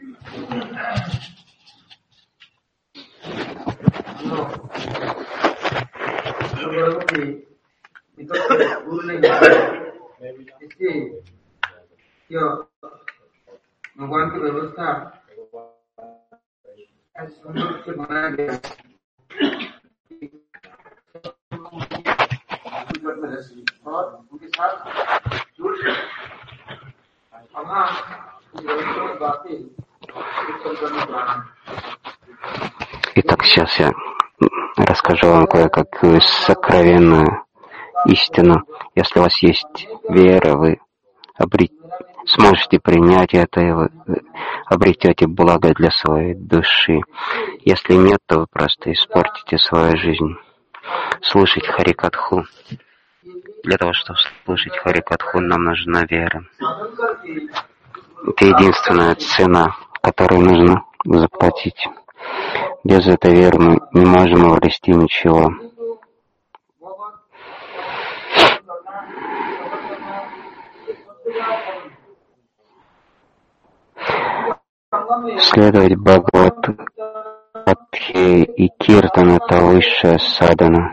भगवान की व्यवस्था सुंदर से बनाया गया और उनके साथ जुड़ Итак, сейчас я расскажу вам кое-какую сокровенную истину. Если у вас есть вера, вы сможете принять это, и вы обретете благо для своей души. Если нет, то вы просто испортите свою жизнь. Слушать Харикатху. Для того, чтобы слушать Харикатху, нам нужна вера. Это единственная цена, которую нужно заплатить. Без этой веры мы не можем обрести ничего. Следовать Бхагават Гите и Киртан — это высшая садхана.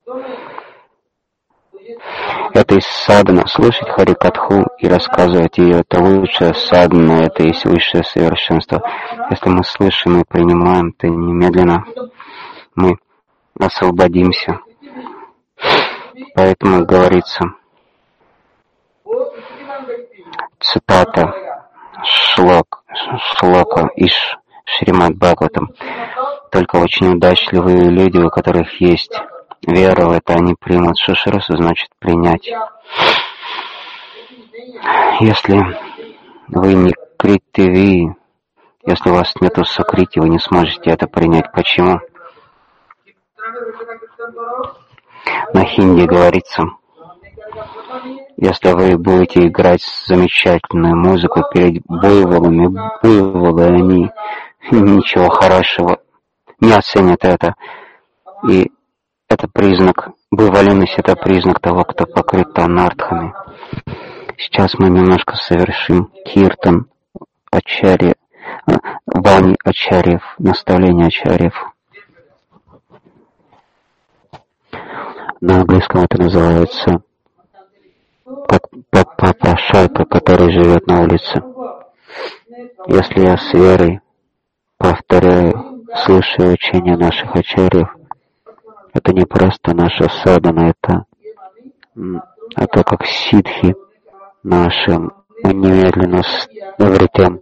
Это и садхана. Слушать Харикатху и рассказывать ее — это лучшая садхана, это и есть высшее совершенство. Если мы слышим и принимаем, то немедленно мы освободимся. Поэтому говорится, цитата шлока из Шримад Бхагаватам. Только очень удачливые люди, у которых есть вера в это, они примут. Шушрусу значит принять. Если вы не критиви, если у вас нету сокрити, вы не сможете это принять. Почему? На хинди говорится, если вы будете играть замечательную музыку перед буйволами, буйволы, они ничего хорошего не оценят это. И это признак, буйволиность — это признак того, кто покрыт анартхами. Сейчас мы немножко совершим киртан ачарья, вани ачарьев, наставление ачарьев. На английском это называется папа шайка, который живет на улице. Если я с верой повторяю, слушаю учения наших ачарьев, это не просто наша садхана, это как ситхи наши. Мы немедленно обретем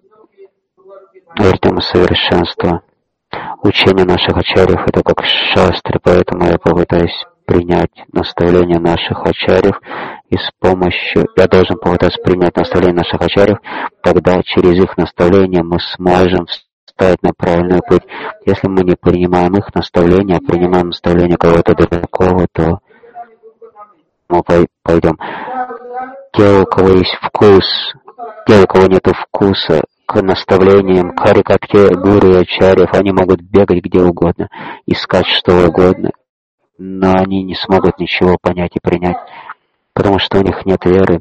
совершенство. Учение наших ачарьев — это как шастры, поэтому я попытаюсь принять наставление наших ачарьев, и с помощью я должен попытаться принять наставление наших ачарьев, тогда через их наставление мы сможем встать на правильный путь. Если мы не принимаем их наставления, а принимаем наставление кого-то другого, то мы пойдем. Те, у кого есть вкус, те, у кого нет вкуса к наставлениям Харикатхе, гуру и ачарьев, они могут бегать где угодно, искать что угодно, но они не смогут ничего понять и принять, потому что у них нет веры.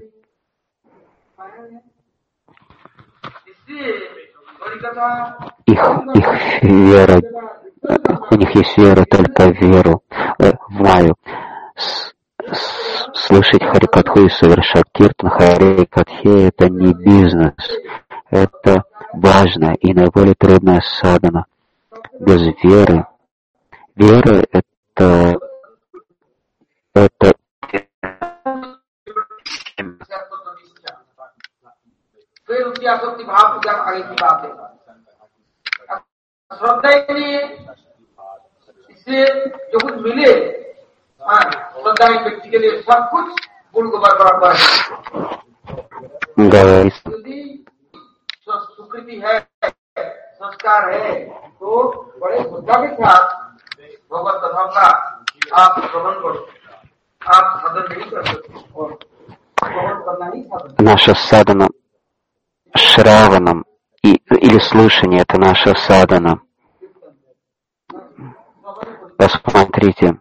Их вера, у них есть вера только в веру, в Майю. Слышать Харикатху и совершать киртан Харикатхе — это не бизнес, это важная и наиболее трудная садхана. Без веры. Вера — это говорится, наша садхана шраванам или слушание — это наша садхана. Посмотрите,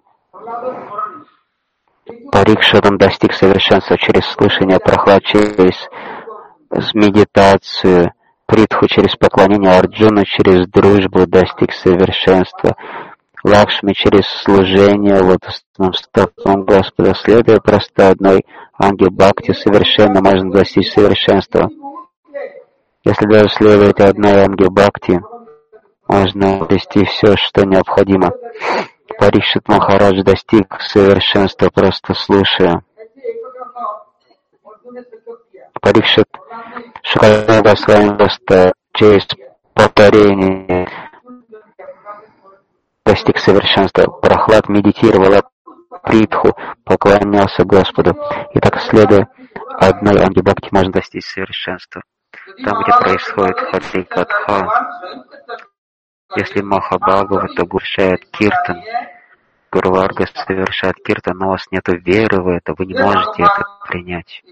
Парикшитам достиг совершенства через слышание, Прохлад через медитацию, Притху через поклонение, Арджуна через дружбу достиг совершенства, Лакшми через служение лотосным стопам Господа. Следуя просто одной анге бхакти, совершенно можно достичь совершенства. Если даже следовать одной анге бхакти, можно обрести все, что необходимо. Парикшит Махарадж достиг совершенства, просто слушая. Парикшит Шукадева Госвами просто через повторение достиг совершенства. Прохлад медитировал Притху, поклонялся Господу. И так, следуя одной анге бхакти, можно достичь совершенства. Там, где происходит Харикатха, если Махабхагавата совершает киртан, Гуру Варга совершает киртан, но у вас нет веры в это, вы не можете это принять.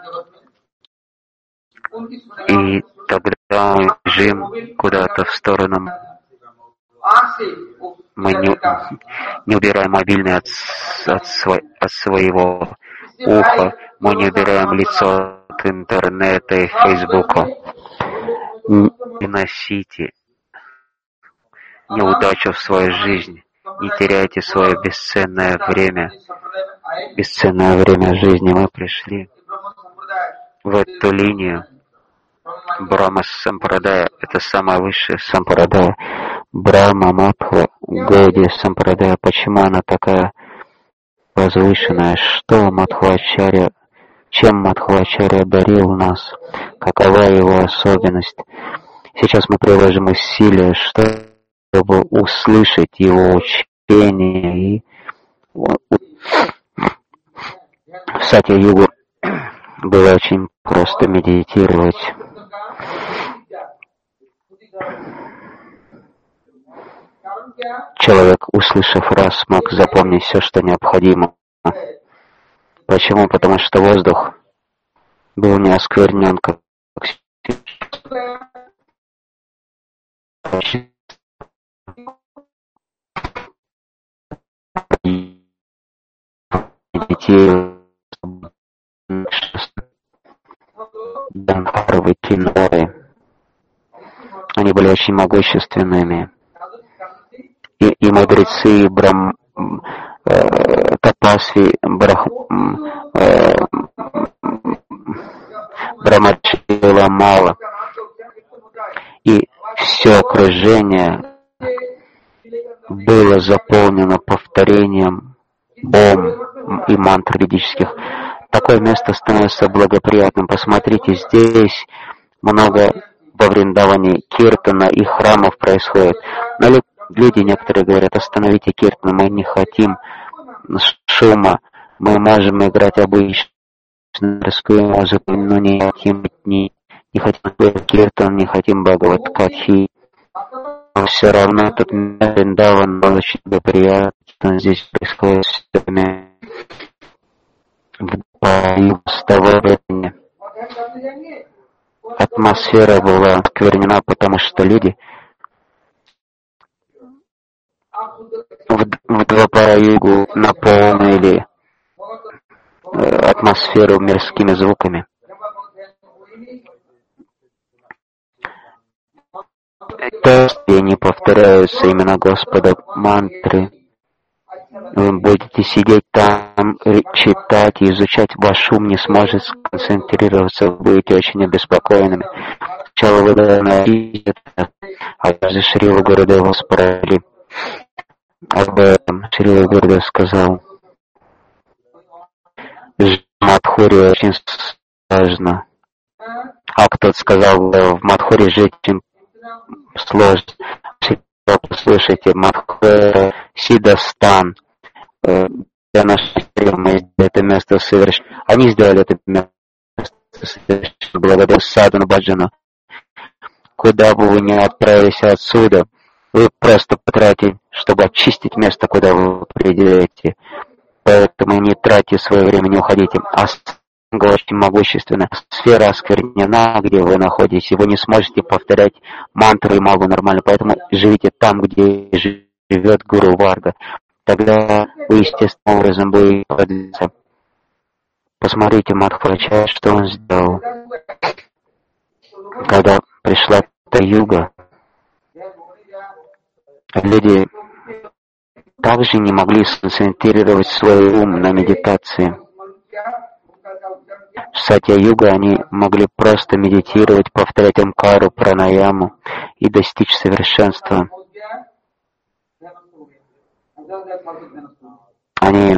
И тогда мы бежим куда-то в сторону. Мы не убираем мобильный от своего уха, мы не убираем лицо от интернета и фейсбука. Не носите неудачу в свою жизнь, не теряйте свое бесценное время жизни. Мы пришли в эту линию. Брахма Сампрадая — это самая высшая Сампрадая. Брахма Матха Годи Сампрадая. Почему она такая возвышенная? Что Мадхвачарья, чем Мадхвачарья дарил нас? Какова его особенность? Сейчас мы приложим усилия, чтобы услышать его учение. И в Сатья-югу было очень просто медитировать. Человек, услышав раз, мог запомнить все, что необходимо. Почему? Потому что воздух был не осквернен, как детей, Данхаровы, Киноры. Они были очень могущественными. И мудрецы, Тапасви, Брахмачила мало. И все окружение было заполнено повторением ом и мантр ведических. Такое место становится благоприятным. Посмотрите, здесь много во Вриндаване киртана и храмов происходит. Но люди некоторые говорят: остановите киртан, мы не хотим шума, мы можем играть обычную музыку, но не хотим киртан, не хотим Бхагават Катхи. Но все равно этот Вриндаван был очень благоприятен. Здесь происходит все с того времени. Атмосфера была осквернена, потому что люди в Двапара-югу наполнили атмосферу мирскими звуками. То, где не повторяются имена Господа мантры, вы будете сидеть там, читать и изучать, ваш ум не сможет сконцентрироваться, вы будете очень обеспокоенными. Сначала вы должны а даже Шрила Гурудева спросили об этом. Шрила Гурудев сказал: в Мадхуре очень сложно. А кто-то сказал: в Мадхуре жить очень сложно. Послушайте, Мадхура Сидастан. Для нашей мы это место совершенно. Они сделали это место совершенно благодаря Садану Баджану. Куда бы вы ни отправились отсюда, вы просто потратите, чтобы очистить место, куда вы придете. Поэтому не тратьте свое время, не уходите. А очень могущественно. Сфера осквернена, где вы находитесь, и вы не сможете повторять мантры и магу нормально. Поэтому живите там, где живет Гуру Варга. Тогда вы естественным образом будете продвигаться. Посмотрите Мадхвачарья, что он сделал. Когда пришла Та-юга, люди также не могли сконцентрировать свой ум на медитации. В Сатья-юга они могли просто медитировать, повторять Амкару, пранаяму и достичь совершенства. Они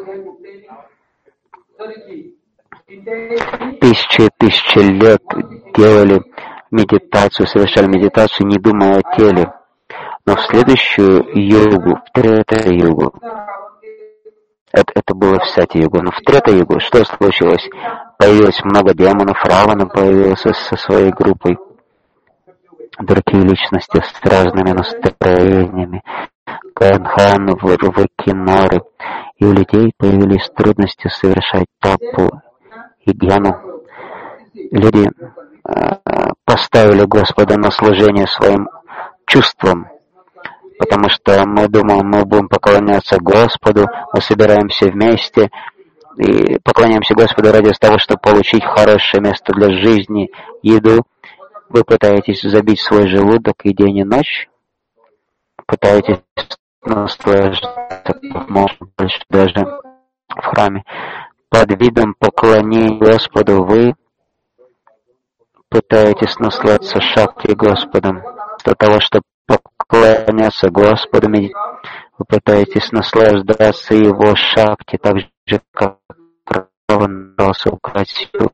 тысячи лет делали медитацию, совершали медитацию, не думая о теле. Но в следующую йогу, в Трета-югу, это было в Сатья-югу, но в Трета-югу что случилось? Появилось много демонов, Равана появился со своей группой, другие личности с разными настроениями, Канхан, Киноры, и у людей появились трудности совершать тапу и гьяну. Люди поставили Господа на служение своим чувствам, потому что мы думаем, мы будем поклоняться Господу, мы собираемся вместе и поклоняемся Господу ради того, чтобы получить хорошее место для жизни, еду. Вы пытаетесь забить свой желудок и день, и ночь, пытаетесь наслаждаться как можно больше даже в храме. Под видом поклонения Господу вы пытаетесь насладиться шакти Господом. Для того, чтобы поклоняться Господу, вы пытаетесь наслаждаться Его шакти, так же, как он дался красиву.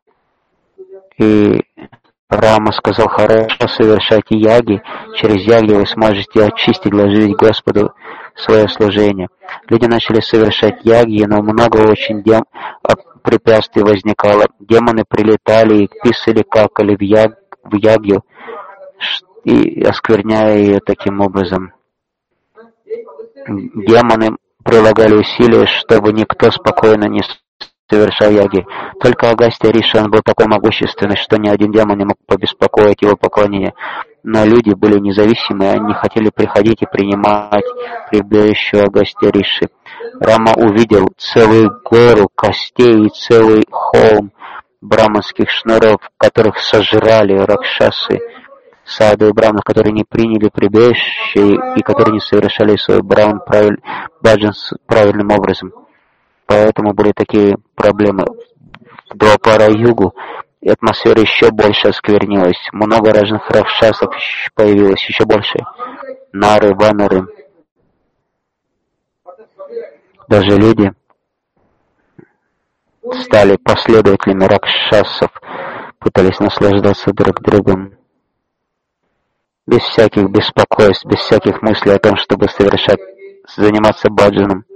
И Рама сказал, хорошо совершать яги. Через яги вы сможете очистить, вложить Господу свое служение. Люди начали совершать яги, но много очень препятствий возникало. Демоны прилетали и писали, какали в ягью, и оскверняя ее таким образом. Демоны прилагали усилия, чтобы никто спокойно не совершал яги. Только Агастья Риши, он был такой могущественный, что ни один демон не мог побеспокоить его поклонение. Но люди были независимые, они хотели приходить и принимать прибежище Агастья Риши. Рама увидел целую гору костей и целый холм браманских шнуров, которых сожрали ракшасы, саду и браманы, которые не приняли прибежище и которые не совершали свой баджан правильным образом. Поэтому были такие проблемы. В Двапара-югу атмосфера еще больше осквернилась. Много разных ракшасов появилось, еще больше. Нары, ванары. Даже люди стали последователями ракшасов, пытались наслаждаться друг другом. Без всяких беспокойств, без всяких мыслей о том, чтобы заниматься баджаном.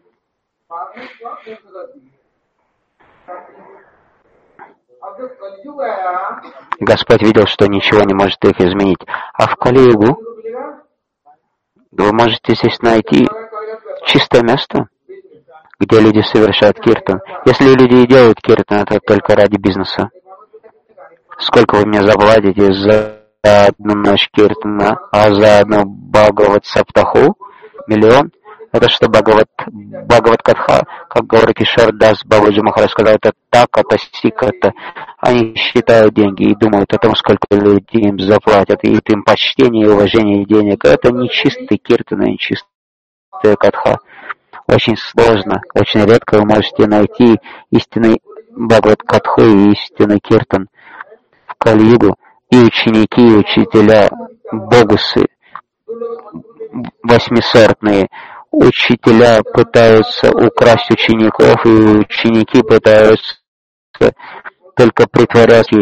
Господь видел, что ничего не может их изменить. А в Кали-югу вы можете здесь найти чистое место, где люди совершают киртан. Если люди и делают киртан, это только ради бизнеса. Сколько вы мне заплатите за одну ночь киртана, а за одну Бхагават Саптаху? 1 миллион? Это что Бхагават Катха, как говорит Кишор Дас Бабаджи Махарадж сказал, это так, это сик, это. Они считают деньги и думают о том, сколько люди им заплатят, и им почтение и уважение денег. Это не чистый киртан, не чистая катха. Очень сложно, очень редко вы можете найти истинный Бхагават Катху и истинный киртан в Кали-югу. И ученики, и учителя, богусы, восьмисортные. Учителя пытаются украсть учеников, и ученики пытаются только притворяться.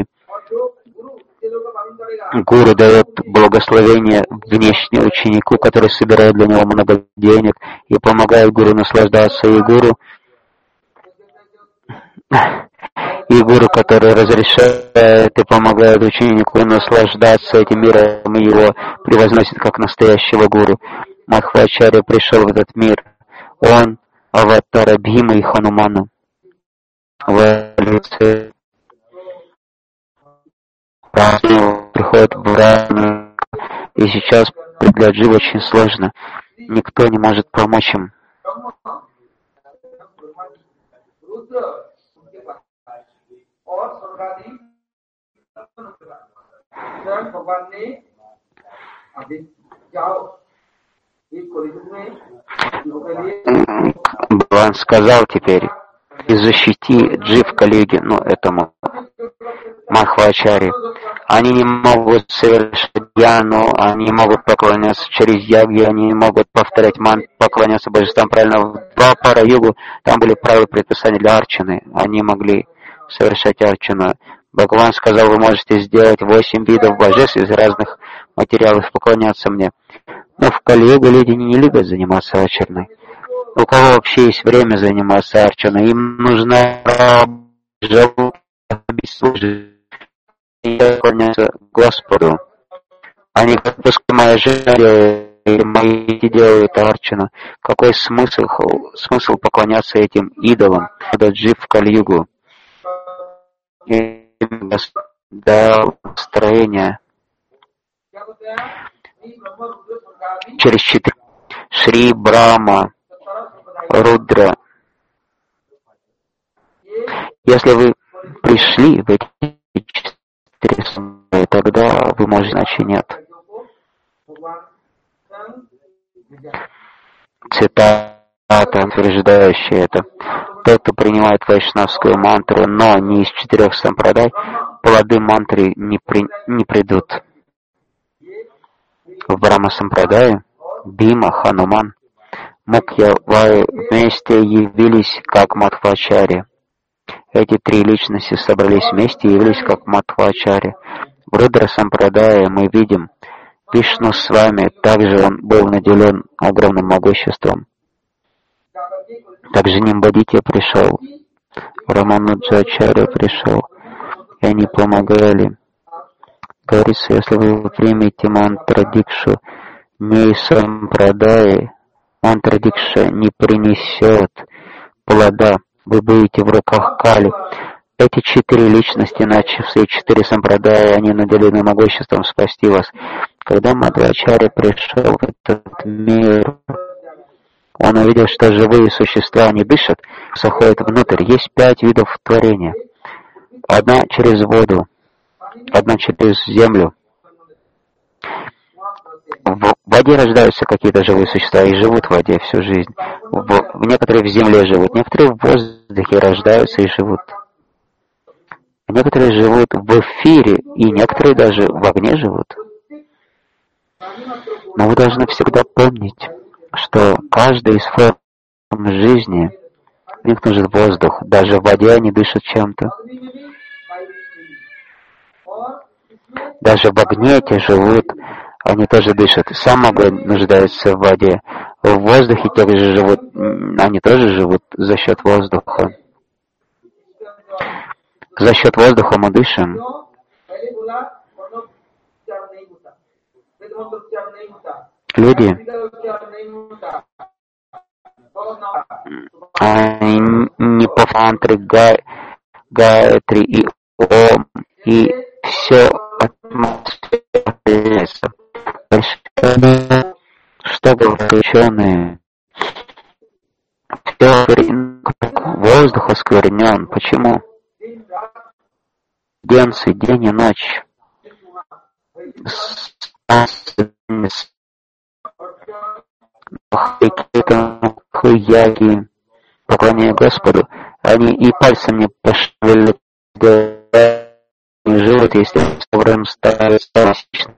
Гуру дает благословение внешне ученику, который собирает для него много денег и помогает гуру наслаждаться. И гуру, который разрешает и помогает ученику наслаждаться этим миром, и его превозносит как настоящего гуру. Мадхвачарья пришел в этот мир. Он аватара Бхима и Ханумана. В лице приходит в рай, и сейчас для Джива очень сложно. Никто не может помочь им. स्वयं भगवान ने अभी जाओ इस कॉलेज में लोगों के लिए Бхагаван сказал теперь, и защити Джив Калиги, этому Мадхвачаре. Они не могут совершать дьяну, они не могут поклоняться через ягги, они не могут повторять поклоняться божествам правильно. В Двапара Югу там были правила предписания для арчаны, они могли совершать арчану. Бхагаван сказал, вы можете сделать 8 видов божеств из разных материалов, поклоняться мне. Но в Кали-югу люди не любят заниматься арчаной. У кого вообще есть время заниматься арчаной? Им нужно служить и поклоняться Господу. Они как пускай моя жена делает, или мои дети делают арчану. Какой смысл поклоняться этим идолам? Это Джив в Кали-югу. До строения через 4 Шри Брахма, Рудра. Если вы пришли в эти 4 слоя, тогда вы можете, иначе нет. Цитата, утверждающая это. Тот, кто принимает вайшнавскую мантру, но не из 4 сампрадай, плоды мантры не придут. В Брахма сампрадае Бима, Хануман, Мукья Ваю вместе явились как Мадхвачари. Эти 3 личности собрались вместе и явились как Мадхвачари. В Рудра сампрадае мы видим Вишну с вами, также он был наделен огромным могуществом. Также Нимбадитья пришел, Рамануджачарья пришел, и они помогали. Говорится, если вы примете мантра-дикшу не из сампрадаи, мантра-дикша не принесет плода, вы будете в руках Кали. Эти 4 личности, начавшие 4 сампрадаи, они наделены могуществом спасти вас. Когда Мадхвачарья пришел в этот мир, он увидел, что живые существа не дышат, заходят внутрь. Есть 5 видов творения. Одна через воду, одна через землю. В воде рождаются какие-то живые существа и живут в воде всю жизнь. Некоторые в земле живут, некоторые в воздухе рождаются и живут. Некоторые живут в эфире, и некоторые даже в огне живут. Но вы должны всегда помнить, что каждая из форм жизни, в них нужен воздух. Даже в воде они дышат чем-то. Даже в огне те живут, они тоже дышат. Сам огонь нуждается в воде. В воздухе те же живут, они тоже живут за счет воздуха. За счет воздуха мы дышим. Люди, они не по мантре Гайатри и Ом, и все отмоцается. Что говорят ученые? Воздух осквернен. Почему? День и ночь. Яги, поклоняя Господу, они и пальцем не пошевелят, не живут, если собран ставится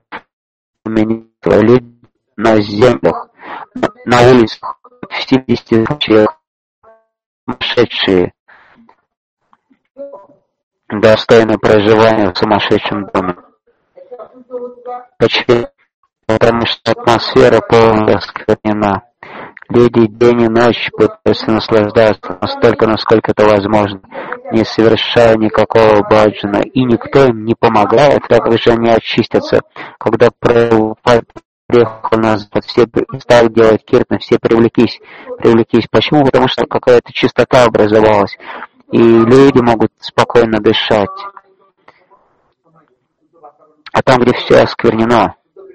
люди на землях, на улицах, в 70 случаях, сумасшедшие, достойны проживания в сумасшедшем доме. Почему? Потому что атмосфера полностью осквернена. Люди день и ночь пытаются наслаждаться настолько, насколько это возможно, не совершая никакого баджана, и никто им не помогает, как же они очистятся. Когда приехал назад, все стали делать киртан, все привлеклись. Почему? Потому что какая-то чистота образовалась, и люди могут спокойно дышать. А там, где все осквернено,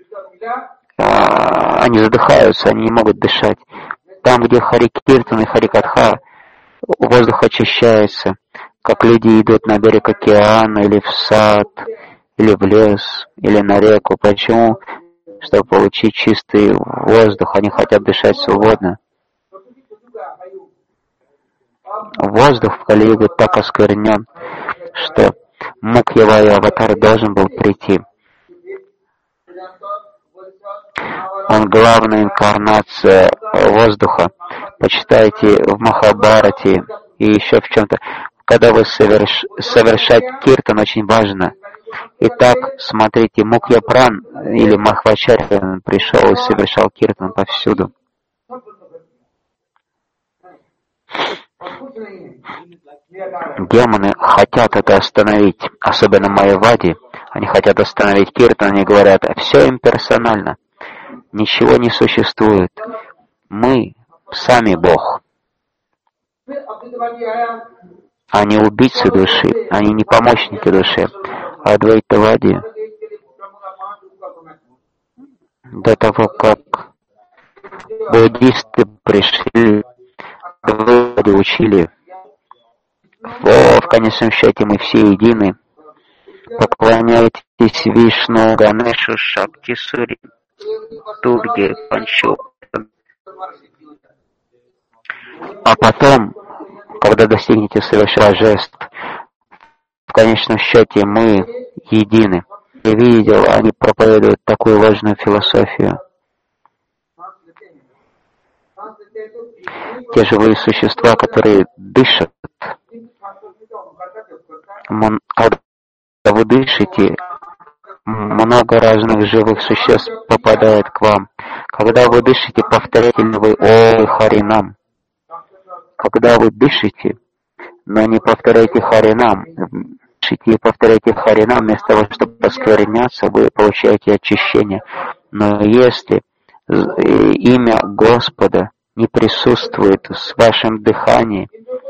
они задыхаются, они не могут дышать. Там, где Хари-киртан и Хари-катха, воздух очищается, как люди идут на берег океана или в сад, или в лес, или на реку. Почему? Чтобы получить чистый воздух, они хотят дышать свободно. Воздух в Кали-юге так осквернен, что Мукьявая аватар должен был прийти. Он главная инкарнация воздуха. Почитайте в Махабхарате и еще в чем-то. Когда вы совершать киртан, очень важно. Итак, смотрите, Мукьяпран или Махвачарья пришел и совершал киртан повсюду. Демоны хотят это остановить, особенно майявади. Они хотят остановить киртан, они говорят, все имперсонально, ничего не существует. Мы сами Бог. Они убийцы души, они не помощники души. Адвайтавади, до того, как буддисты пришли, учили, в конечном счете мы все едины. Поклоняйтесь Вишну, Ганешу, Шакти, Сури, Дурге, Панчу. А потом, когда достигнете совершения жест, в конечном счете мы едины. Я видел, они проповедуют такую ложную философию. Те живые существа, которые дышат, когда вы дышите, много разных живых существ попадает к вам. Когда вы дышите, повторяете ли вы «Ой, Харинам». Когда вы дышите, но не повторяйте Харинам, дышите и повторяйте Харинам, вместо того, чтобы оскверняться, вы получаете очищение. Но если имя Господа не присутствует в вашем дыхании,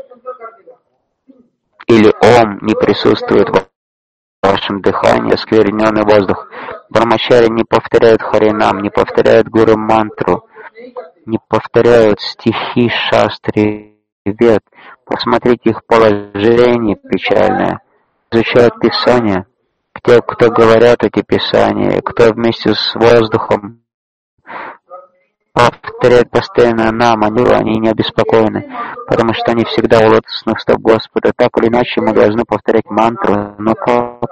или Ом не присутствует в вашем дыхании, оскверненный воздух, брамачари не повторяют Харинам, не повторяют Гуру-мантру, не повторяют стихи Шастри Вед. Посмотрите их положение печальное. Изучают Писания. Те, кто говорят эти Писания, кто вместе с воздухом повторяют постоянно нам, они не обеспокоены, потому что они всегда у лотосных стоп Господа. Так или иначе мы должны повторять мантру, но как?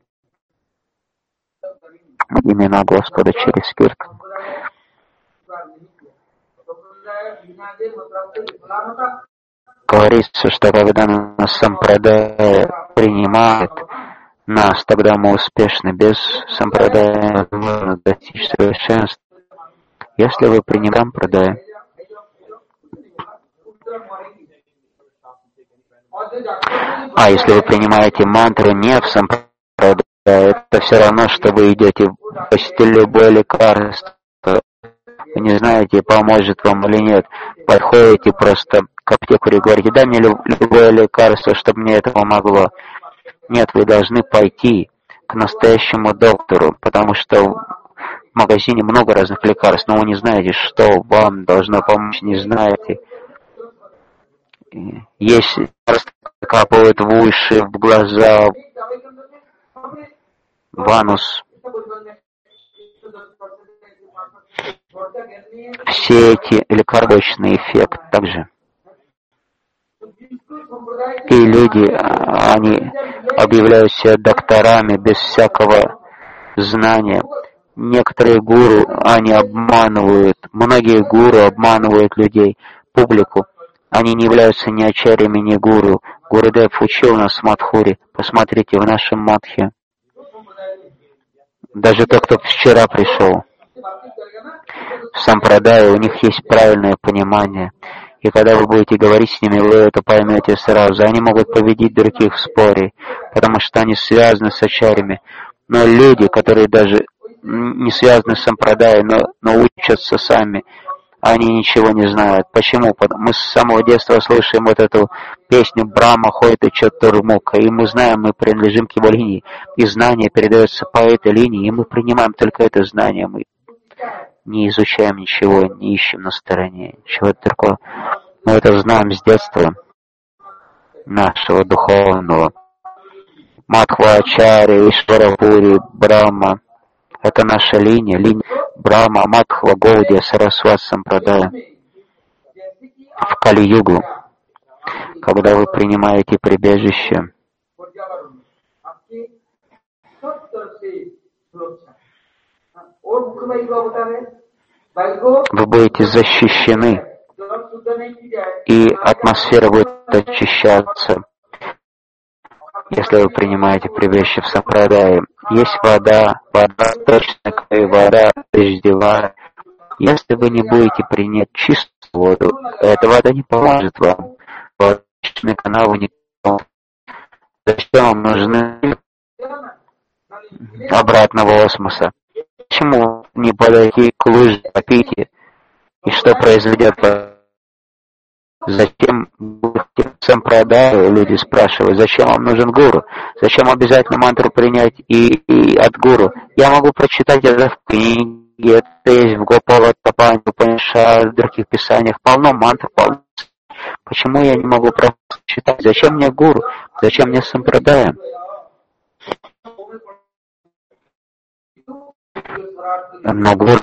Имена Господа через киртан. Говорится, что когда нас сампрадая принимает нас, тогда мы успешны. Без сампрадая можно достичь совершенства. Если вы принимаете сампрадая, если вы принимаете мантру не в сампрадая, это все равно, что вы идете почти любое лекарство. Вы не знаете, поможет вам или нет. Подходите просто к аптекарю и говорите: дай мне любое лекарство, чтобы мне это помогло. Нет, вы должны пойти к настоящему доктору, потому что в магазине много разных лекарств, но вы не знаете, что вам должно помочь, не знаете. Если капают в уши, в глаза, в анус, все эти лекарственный эффект также. И люди, они объявляют себя докторами без всякого знания. Некоторые гуру, они обманывают, многие гуру обманывают людей, публику. Они не являются ни ачарьями, ни гуру. Гурудев учил нас в Мадхуре. Посмотрите в нашем Мадхе. Даже тот, кто вчера пришел в сампрадае, у них есть правильное понимание. И когда вы будете говорить с ними, вы это поймете сразу. Они могут победить других в споре, потому что они связаны с ачарьями. Но люди, которые даже не связаны с сампрадай, но учатся сами, они ничего не знают. Почему? Мы с самого детства слышим вот эту песню «Брахма ходит и Чатурмуха», и мы знаем, мы принадлежим к его линии, и знание передается по этой линии, и мы принимаем только это знание. Мы не изучаем ничего, не ищем на стороне, ничего такого. Мы это знаем с детства нашего духовного Мадхвачарья, Ишварапури, Брахма. Это наша линия Брахма, Мадхва, Гаудия, Сарасват, Сампрадая. В Кали-югу, когда вы принимаете прибежище, вы будете защищены, и атмосфера будет очищаться, если вы принимаете прибежище в Сампрадае. Есть вода точная, вода дождевая. Если вы не будете принять чистую воду, эта вода не поможет вам. Водочные каналы не поможет. Зачем вам нужны обратного осмоса? Почему не подойти к луже, попейте? И что произойдет? Зачем Сампрадая, люди спрашивают, зачем вам нужен гуру? Зачем обязательно мантру принять и от гуру? Я могу прочитать это в книге, это есть в Гопала-Тапане, Упанишад, в других писаниях, полно мантр, полно. Почему я не могу прочитать? Зачем мне гуру? Зачем мне Сампрадая? Но гуру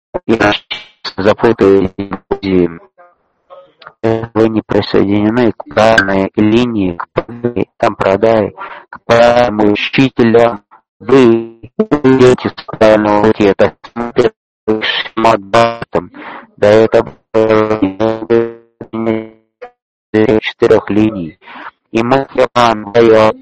запутаете. Вы не присоединены к правильной линии, к Сампрадай, к правильному учителю. Вы идете с правильного пути. Это Шримад-Бхагаватам. Да это 4 линий. И Махьяван дает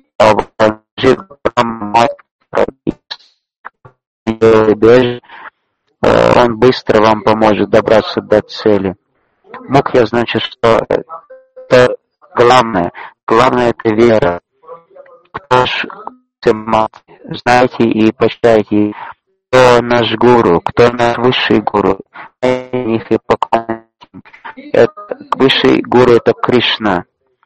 он быстро вам поможет добраться до цели. Мукья значит, что это главное. Главное это вера. Кто ж знаете и почитайте, кто наш гуру, кто наш высший гуру. Их и поклоняйтесь. Высший гуру это Кришна.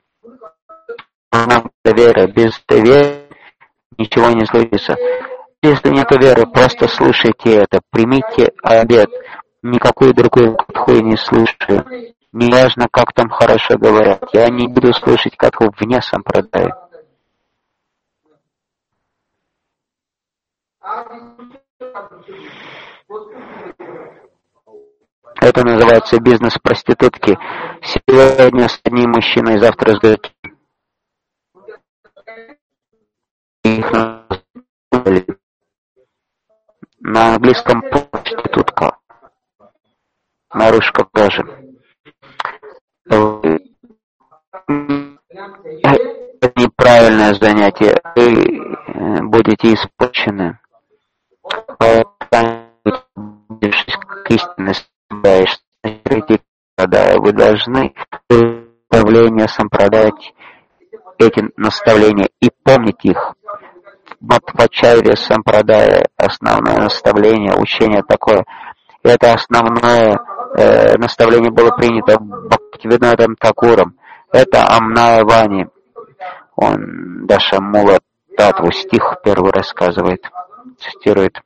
Нам вера. Без веры ничего не случится. Если нет веры, просто слушайте это. Примите обет. Никакой другой катху я не слушаю. Неважно, как там хорошо говорят. Я не буду слушать катху вне Сампрадая. Это называется бизнес проститутки. Сегодня с одним мужчиной, завтра с другим. Их на английском проститутка. Наружка тоже. Это неправильное занятие. Вы будете испорчены. К истинности, когда вы должны наставления сампрадать эти наставления и помнить их. Мадхвачарья Сампрадая, основное наставление, учение такое. Это основное наставление было принято Бхактивинодом Такуром. Это Амная Вани. Он Дашамула Татву стих первый рассказывает, цитирует.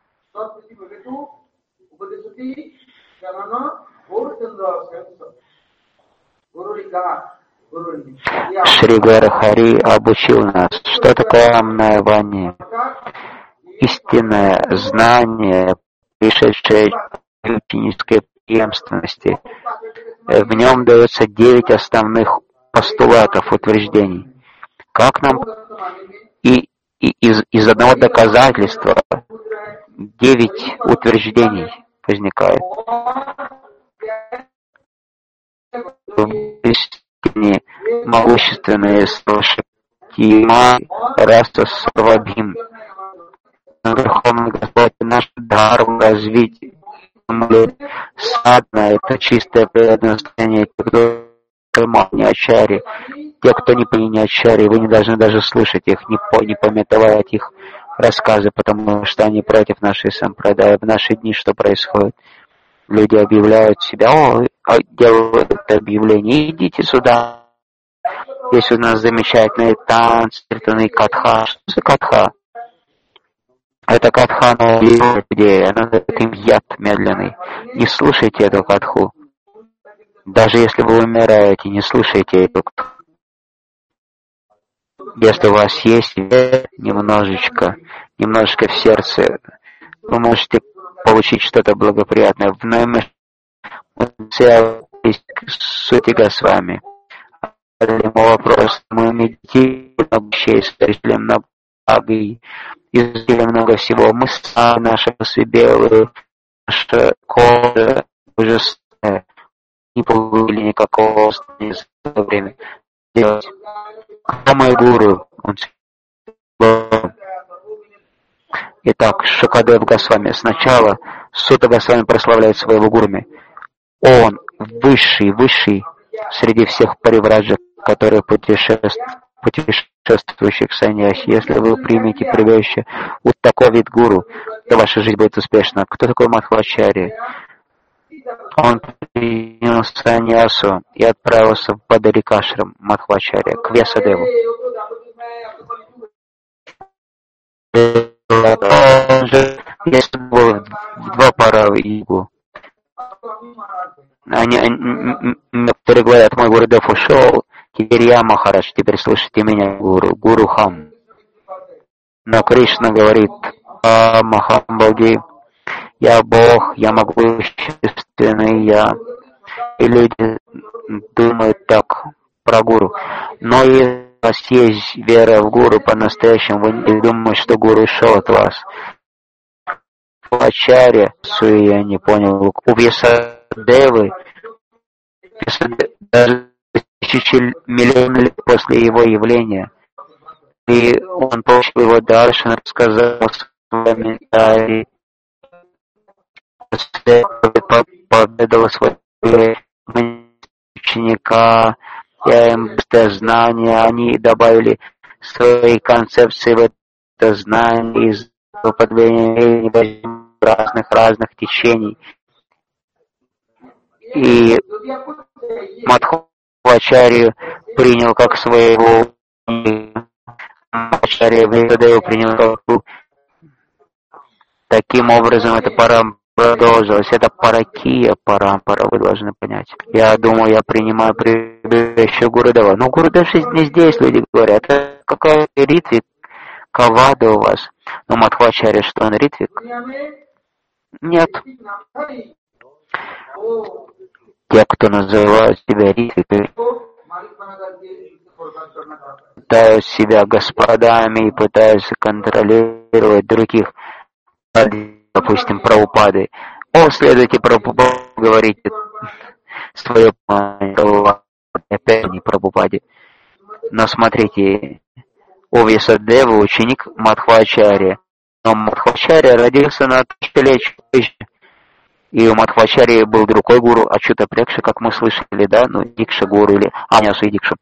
Шри Гарахари обучил нас, что такое Амная Вани. Истинное знание, пришедшее в ученической преемственности. В нем дается 9 основных постулатов, утверждений. Как нам и из одного доказательства 9 утверждений возникает. Могущественные Шактима Раса Сарвабхим. Верховный Господь наш дар развить садна, это чистое предназначение, кто не ачари. Те, кто не ачари, вы не должны даже слышать их, не пометовать их рассказы, потому что они против нашей сампрадая. В наши дни что происходит? Люди объявляют себя, делают это объявление, идите сюда. Есть у нас замечательные танцы, катха. Что за катха? Это катха новых людей, она дает им яд медленный. Не слушайте эту катху. Даже если вы умираете, не слушайте эту катху. Если у вас есть вера немножечко в сердце, вы можете получить что-то благоприятное. Мы есть к сути Госвами. Задали ему вопрос, мы медитируем на вещей, смотрим на благи, изучили много всего. Мы сами, наши косы белые, наша кожа уже не получили никакого время делать. Кто мой гуру? Он Итак, Шукадев Госвами. Сначала Сута Госвами прославляет своего гуру. Он высший среди всех паривраджак, которые путешествующих саньяси. Если вы примете прибежище у такого вид гуру, то ваша жизнь будет успешна. Кто такой Мадхвачарья? Он принял саньясу и отправился в Бадарикашрам Мадхвачарья, к Вьясадеву. Он же, если был в два пара в Югу. Некоторые говорят, мой Гурудев ушел, теперь я Махарадж, теперь слушайте меня, Гуру Хам. Но Кришна говорит, Махамбоги, я Бог, я могущественный, я. И люди думают так про Гуру. Но если у вас есть вера в Гуру по-настоящему, вы не думаете, что Гуру ушел от вас. Ачарья, я не понял, у Вьясадевы, даже тысячи миллионов лет после его явления, и он получил его дальше, рассказал свои комментарии, поведал свои ученика, я им знания, они добавили свои концепции в это знание из употребления разных течений. И Мадхвачарью принял как своего, Мадхвачарью Вьясадеву принял как. Таким образом, эта пара продолжилась. Это паракия парампара, вы должны понять. Я думаю, я принимаю прибежище Гурудева. Но Гурудев не здесь, люди говорят. Это какая ритвик, кавада у вас. Но Мадхвачарья, что он ритвик? Нет. Те, кто называют себя ритвиками, пытаются себя господами и пытаются контролировать других, допустим, Прабхупады. Следуйте Прабхупаде, говорите свое опять не Прабхупаде. Но смотрите, у Вьясадева ученик Мадхвачарья. Но Мадхвачарья родился на тысячелетие. И у Мадхвачарьи был другой гуру, Ачута Прекша, как мы слышали, да? Ну, Дикша гуру или Анясу и Дикша.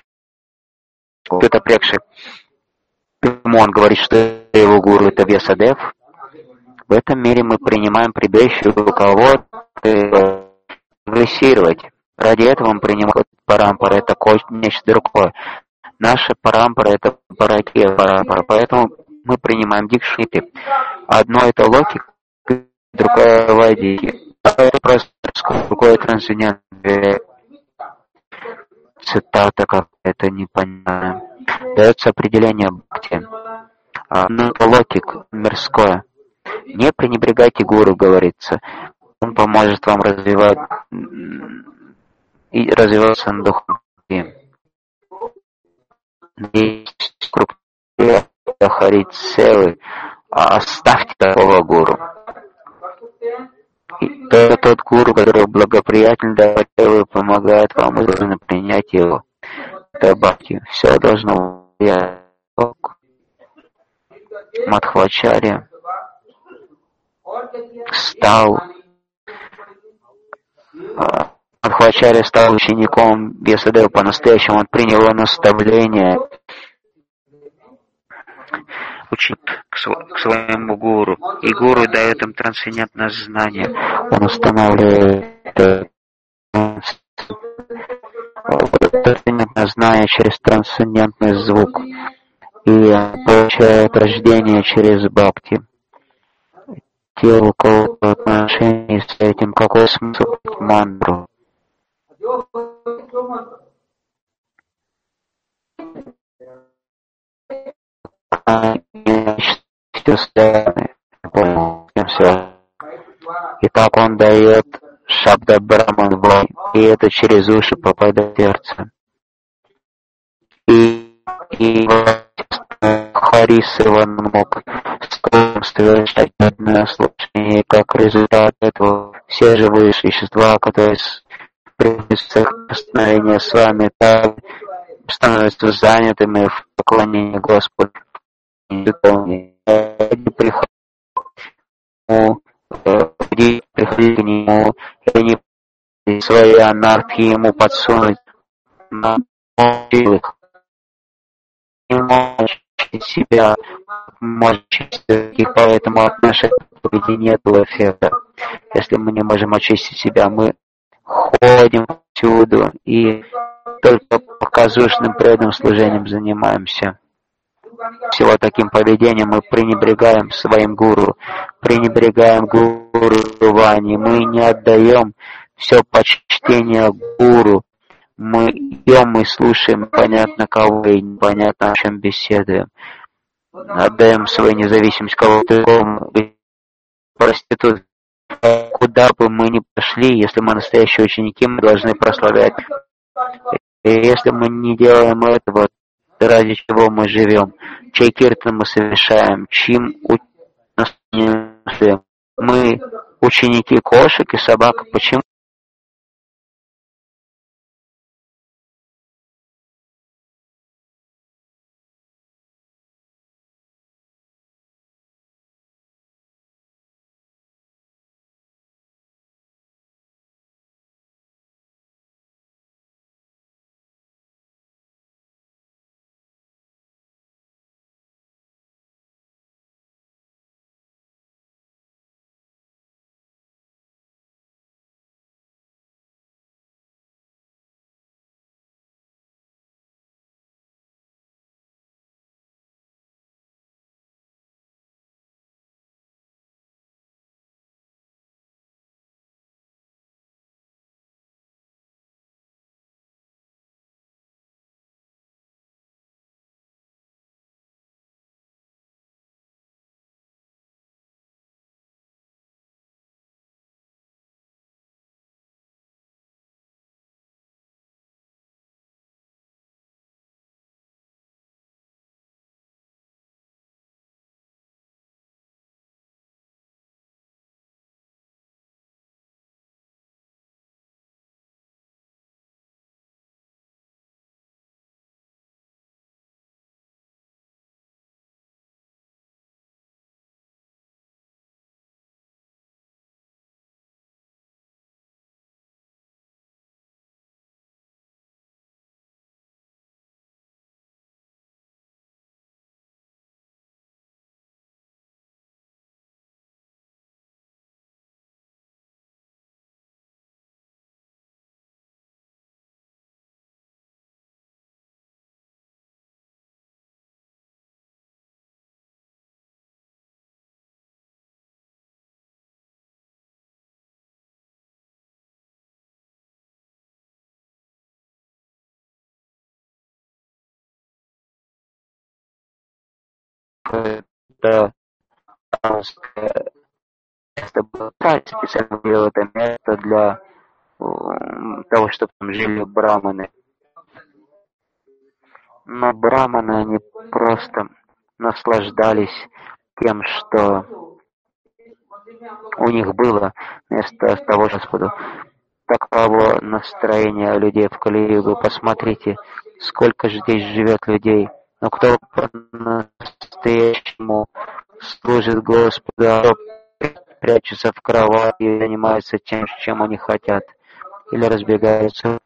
Ачута Прекша. Почему он говорит, что его гуру это Вьясадев? В этом мире мы принимаем прибежище у кого-то прогрессировать. Ради этого мы принимаем парампара, это нечто другое. Наша парампара это паракия парампара, поэтому мы принимаем дикшиты. Одно это логика, другое вайдики. Это просто другое трансцендентное. Цитата какая-то непонятная. Дается определение бхакти. Ну, это логик мирское. Не пренебрегайте гуру, говорится. Он поможет вам развиваться на духом. Есть крупнее харить целый, оставьте такого гуру. И тот гуру, который благоприятен, даровый, помогает вам, вы должны принять его. Это бхакти. Все должно быть. Мадхвачарья Мадхвачарья стал учеником Вьясадева по-настоящему. Он принял его наставление, учит к своему гуру. И гуру дает им трансцендентное знание. Он устанавливает трансцендентное знание через трансцендентный звук. И получает рождение через бхакти. Те, у кого отношения с этим, какой смысл мантру? все связаны. Понял, всем связаны. И так он дает Шабда Браман Вай, и это через уши попадает в сердце. И Харис Иван мог совершать одно слушание, как результат этого все живые существа, которые приходят в постановление с вами, так становятся занятыми в поклонении Господу. Приходить к нему, и не свои анархии ему подсунуть на их. Не можешь себя, можешь и поэтому от нашей поведения нету эффекта. Если мы не можем очистить себя, мы ходим всюду и только показушным преданным служением занимаемся. Всего таким поведением мы пренебрегаем своим гуру, пренебрегаем гуру Вани, мы не отдаем все почтение гуру, мы идем и слушаем непонятно кого и непонятно о чем беседуем, отдаем свою независимость кого-то другому, проститут. Куда бы мы ни пошли, если мы настоящие ученики, мы должны прославлять. И если мы не делаем этого, ради чего мы живем, чей киртан мы совершаем, чьим мы ученики кошек и собак. Почему? Это место было специально делал это место для того, чтобы там жили браманы. Но браманы, они просто наслаждались тем, что у них было вместо того Господу. Таково настроение людей в Кали-югу. Посмотрите, сколько же здесь живет людей. Но кто по-настоящему служит Господу, а кто прячется в кровати и занимается тем, чем они хотят, или разбегаются.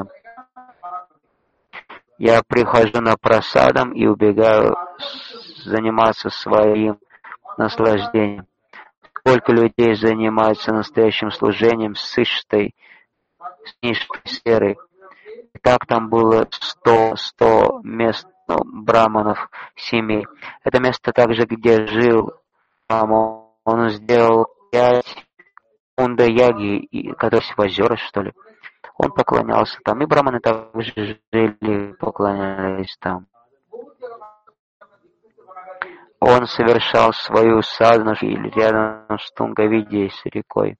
Я прихожу на просадом и убегаю заниматься своим наслаждением. Сколько людей занимается настоящим служением с Иштой, с низшей сферой. И так там было 100 мест, браманов, семей. Это место также, где жил Рама. Он сделал 5 кунда-яги, которые в озера, что ли. Он поклонялся там, и браманы также жили, поклонялись там. он совершал свою садхану рядом с Тунгавидьей, с рекой.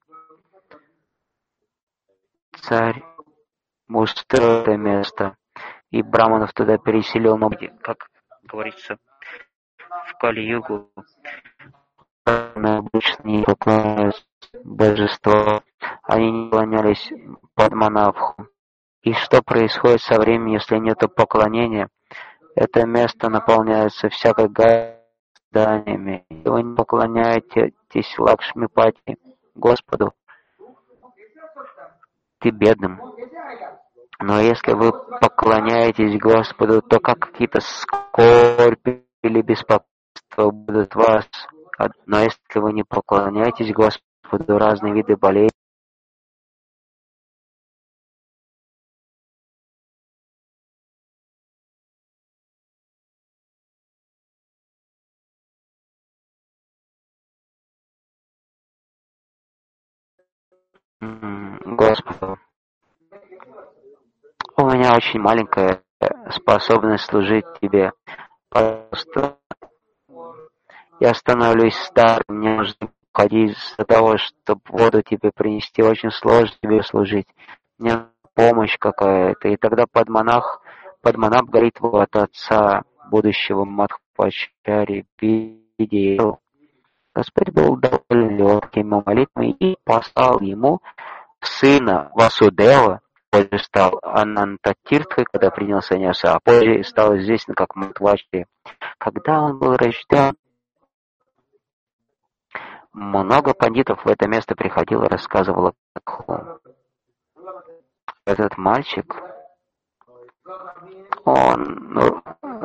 Царь устроил это место, и браманов туда переселил, но, как говорится, в Кали-югу обычно не поклонялись божеству, они не поклонялись Падманабху. И что происходит со временем, если нет поклонения? Это место наполняется всякой гаданиями. И вы не поклоняетесь Лакшмипати, Господу, ты бедным. Но если вы поклоняетесь Господу, то как какие-то скорби или беспокойства будут вас. Но если вы не поклоняетесь Господу, разные виды болезней, Господу. У меня очень маленькая способность служить тебе. Пожалуйста, я становлюсь старым, мне нужно уходить из-за того, чтобы воду тебе принести. Очень сложно тебе служить. Мне помощь какая-то. И тогда Падманабх говорит от отца будущего Мадхвачарьи видел. Господь был доволен легкими молитвами и послал ему сына Васудева, позже стал Анантатиртхой, когда принял саньяса, а позже стал известен как Мадхвачарья. Когда он был рожден, много пандитов в это место приходило и рассказывало, как этот мальчик, он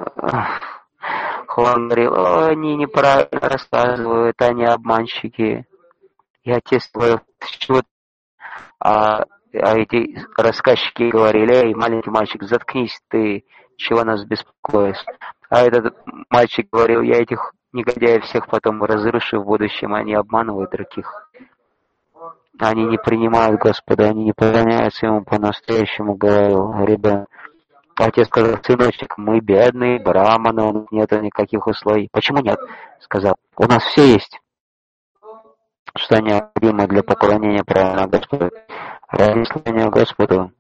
говорил: они неправильно рассказывают, они обманщики. И отец говорил: эти рассказчики говорили: эй, маленький мальчик, заткнись, ты чего нас беспокоишь? А этот мальчик говорил: я этих негодяев всех потом разрушу в будущем, они обманывают других. Они не принимают Господа, они не поклоняются Ему по-настоящему, говорил ребенок. Отец сказал: сыночек, мы бедные, браманы, у нас нет никаких условий. Почему нет? Сказал: у нас все есть, что необходимо для поклонения правильно Господу. Ради служения Господу.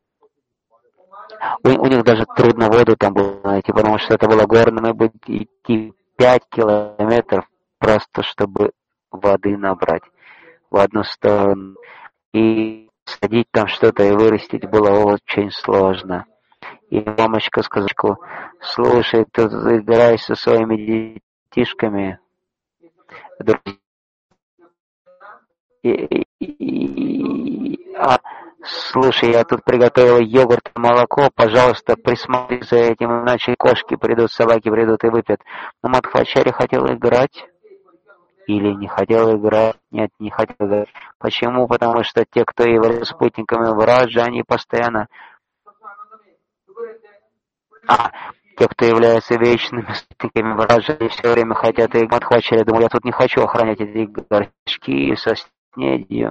У них даже трудно воду там было найти, потому что это было горно, надо было идти 5 километров просто, чтобы воды набрать в одну сторону. И садить там что-то и вырастить было очень сложно. И мамочка сказала: слушай, ты играешь со своими детишками. Слушай, я тут приготовила йогурт и молоко, пожалуйста, присмотри за этим, иначе кошки придут, собаки придут и выпьют. Но Мадхвачарья хотел играть. Или не хотел играть? Нет, не хотел играть. Почему? Потому что те, кто являются спутниками Враджа, они постоянно... те, кто являются вечными спутниками Враджа, они все время хотят играть. Мадхвачарья думал: я тут не хочу охранять эти горшки со снедью.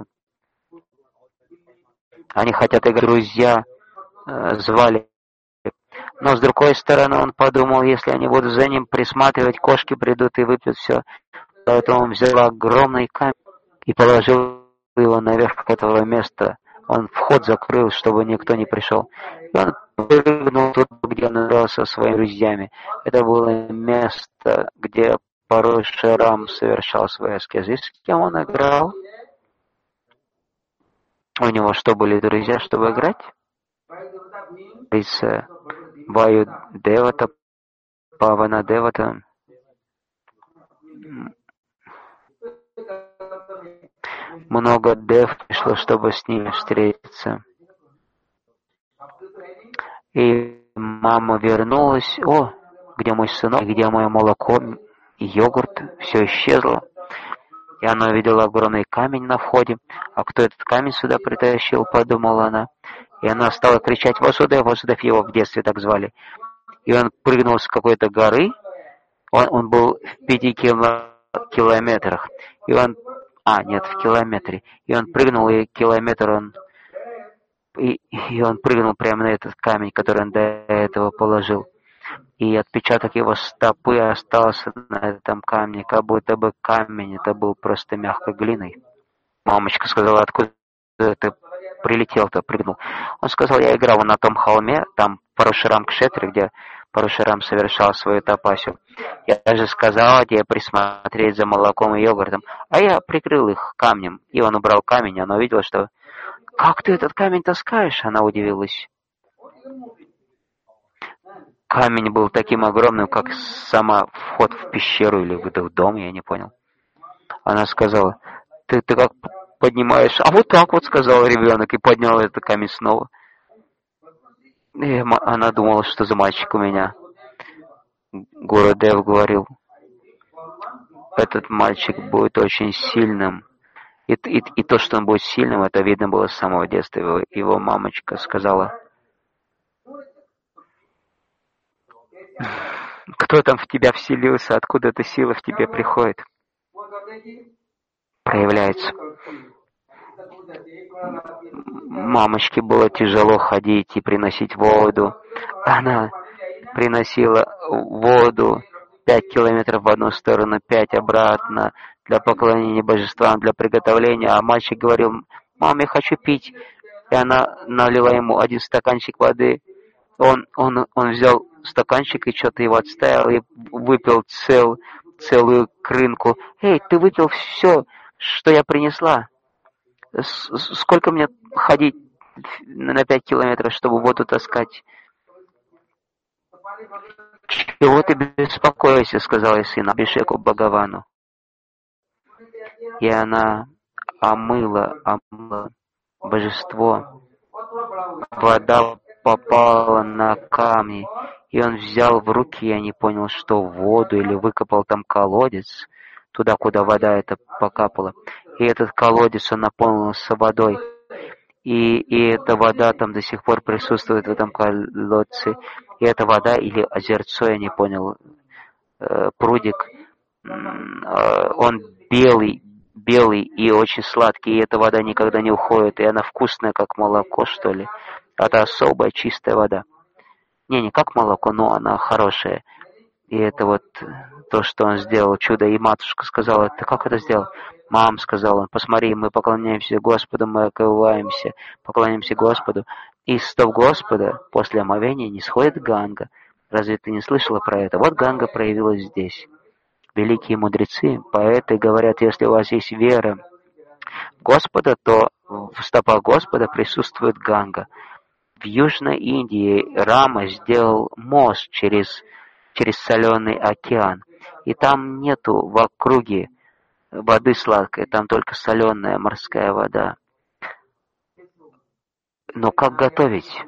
Они хотят играть, друзья звали. Но с другой стороны, он подумал: если они будут за ним присматривать, кошки придут и выпьют все. Поэтому он взял огромный камень и положил его наверх этого места. Он вход закрыл, чтобы никто не пришел. И он прыгнул туда, где он играл со своими друзьями. Это было место, где порой Ширам совершал свои аскезы. И с кем он играл? У него что, были друзья, чтобы играть? Из Ваю Девата, Павана Девата. Много дев пришло, чтобы с ними встретиться. И мама вернулась: о, где мой сынок, где мое молоко, йогурт, все исчезло. И она увидела огромный камень на входе. А кто этот камень сюда притащил, подумала она. И она стала кричать: Васудев, Васудев, его в детстве так звали. И он прыгнул с какой-то горы. Он был в 5 километрах. И он... в километре. И он прыгнул, и километр он... И он прыгнул прямо на этот камень, который он до этого положил. и отпечаток его стопы остался на этом камне, как будто бы камень это был просто мягкой глиной. Мамочка сказала: откуда ты прилетел-то, прыгнул? Он сказал: я играл на том холме, там Парашурам Кшетри, где Парашурам совершал свою тапасию. Я даже сказал тебе присмотреть за молоком и йогуртом, а я прикрыл их камнем. И он убрал камень, и она увидела, что... Как ты этот камень таскаешь? Она удивилась. Камень был таким огромным, как сама вход в пещеру или в дом, я не понял. Она сказала: ты как поднимаешь? А вот так вот, сказал ребенок, и поднял этот камень снова. И она думала, что за мальчик у меня. Гурудев говорил: этот мальчик будет очень сильным. И то, что он будет сильным, это видно было с самого детства. Его мамочка сказала: кто там в тебя вселился, откуда эта сила в тебе приходит, проявляется. Мамочке было тяжело ходить и приносить воду. Она приносила воду 5 километров в одну сторону, 5 обратно, для поклонения божествам, для приготовления. А мальчик говорил: мам, я хочу пить. И она налила ему 1 стаканчик воды. Он взял стаканчик и что-то его отставил и выпил целую крынку. Эй, ты выпил все, что я принесла. Сколько мне ходить на 5 километров, чтобы воду таскать? Чего ты беспокоишься, сказала сын Абишеку Бхагавану. И она омыла божество. Вода попала на камни, и он взял в руки, я не понял, что, воду, или выкопал там колодец, туда, куда вода эта покапала. И этот колодец, он наполнился водой. И эта вода там до сих пор присутствует в этом колодце. И эта вода, или озерцо, я не понял, прудик, он белый и очень сладкий, и эта вода никогда не уходит, и она вкусная, как молоко, что ли. Это особая чистая вода. Не как молоко, но она хорошая. И это вот то, что он сделал, чудо. И матушка сказала: ты как это сделал? Мам, сказал он, посмотри, мы поклоняемся Господу, мы окрываемся, поклоняемся Господу. И из стоп Господа после омовения не сходит Ганга. Разве ты не слышала про это? Вот Ганга проявилась здесь. Великие мудрецы, поэты говорят: если у вас есть вера в Господа, то в стопах Господа присутствует Ганга. В Южной Индии Рама сделал мост через соленый океан, и там нету в округе воды сладкой, там только соленая морская вода. Но как готовить?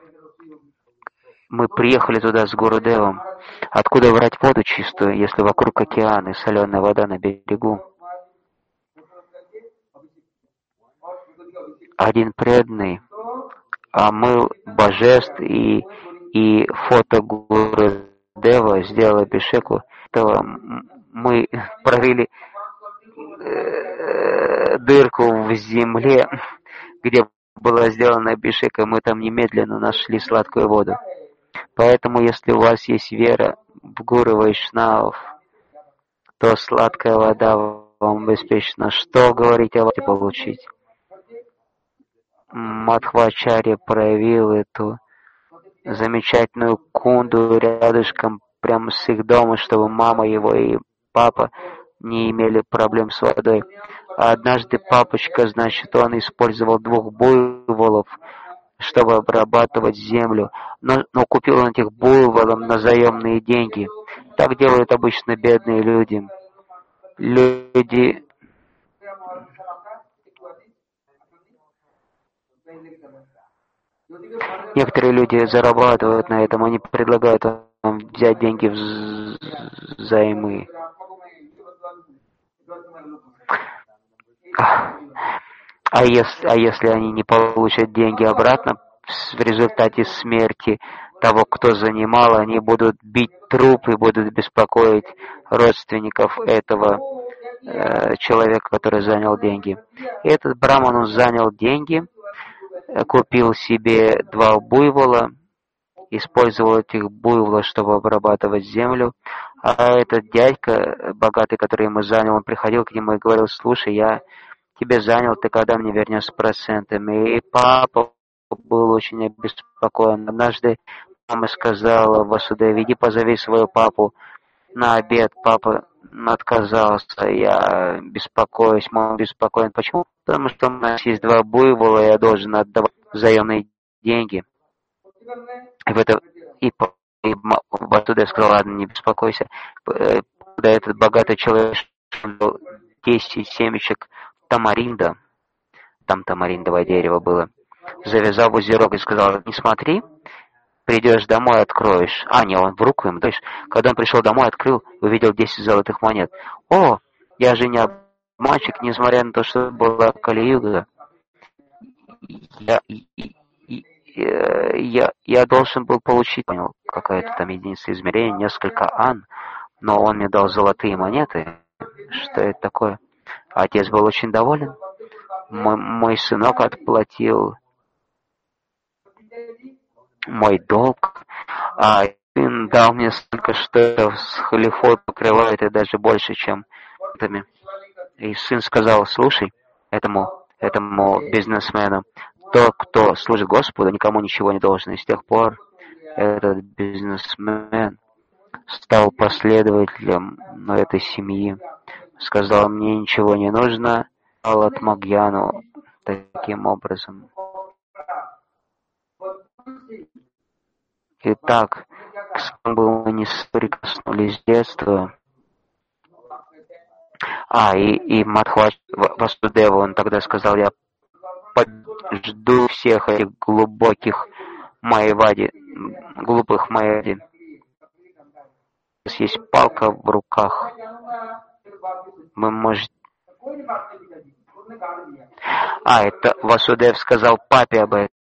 Мы приехали туда с Гурудевом. Откуда брать воду чистую, если вокруг океан и соленая вода на берегу? Один преданный омыл божеств и фото Гурудева сделал абишеку. Мы прорыли дырку в земле, где была сделана абишека, мы там немедленно нашли сладкую воду. Поэтому, если у вас есть вера в Гуру Вайшнавов, то сладкая вода вам обеспечена. Что говорить о воде получить? Мадхвачарья проявил эту замечательную кунду рядышком, прямо с их домом, чтобы мама его и папа не имели проблем с водой. А однажды папочка, значит, он использовал 2 буйволов, чтобы обрабатывать землю, но купил он этих буйволов на заемные деньги. Так делают обычно бедные люди. Некоторые люди зарабатывают на этом, они предлагают вам взять деньги взаймы. А если они не получат деньги обратно в результате смерти того, кто занимал, они будут бить труп и будут беспокоить родственников этого человека, который занял деньги. И этот браман, он занял деньги, купил себе 2 буйвола использовал этих буйволов, чтобы обрабатывать землю. А этот дядька, богатый, который ему занял, он приходил к нему и говорил: слушай, я тебе занял, ты когда мне вернешь с процентами? И папа был очень обеспокоен. Однажды мама сказала Васудеве: иди позови своего папу на обед. Папа отказался. Я беспокоюсь, мама беспокоен. Почему? Потому что у нас есть 2 буйвола, и я должен отдавать заемные деньги. И в это Васудев сказал: ладно, не беспокойся. Когда этот богатый человек дал 10 семечек тамаринда, там тамариндовое дерево было, завязал в узелок и сказал: не смотри, придешь домой, откроешь. А, не, он в руку ему, дальше. Когда он пришел домой, открыл, увидел 10 золотых монет. О, я же не обманщик, несмотря на то, что была Кали-юга. Я должен был получить, понял, какая-то там единица измерения, несколько ан, но он мне дал золотые монеты. Что это такое? Отец был очень доволен. Мой сынок отплатил мой долг, а сын дал мне столько, что с халифой покрывает, и даже больше, чем этими. И сын сказал: слушай, этому бизнесмену, тот, кто служит Господу, никому ничего не должен. И с тех пор этот бизнесмен стал последователем этой семьи. Сказал: мне ничего не нужно, стал от Магьяну таким образом. Итак, к самому мы не соприкоснулись с детства. И Мадхвач Васудева, он тогда сказал: я жду всех этих глубоких майявади, глупых майявади. У нас есть палка в руках. Вы можете... это Васудев сказал папе об этом.